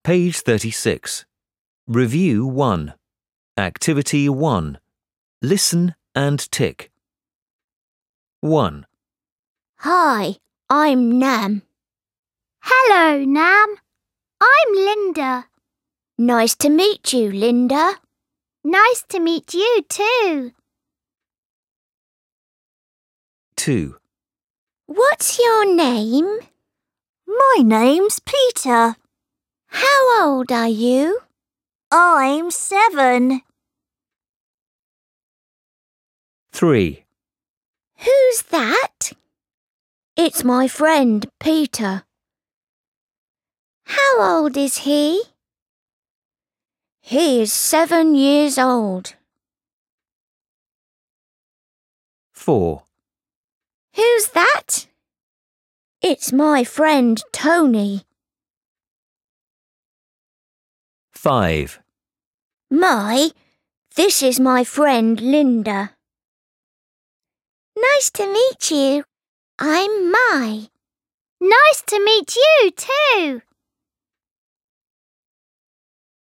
Page 36. Review 1. Activity 1. Listen and tick. 1. Hi, I'm Nam. Hello, Nam. I'm Linda. Nice to meet you, Linda. Nice to meet you too. 2. What's your name? My name's Peter. How old are you? I'm 7. 3. Who's that? It's my friend, Peter. How old is he? He is 7 years old. 4. Who's that? It's my friend, Tony. 5. This is my friend, Linda. Nice to meet you. I'm Mai. Nice to meet you too.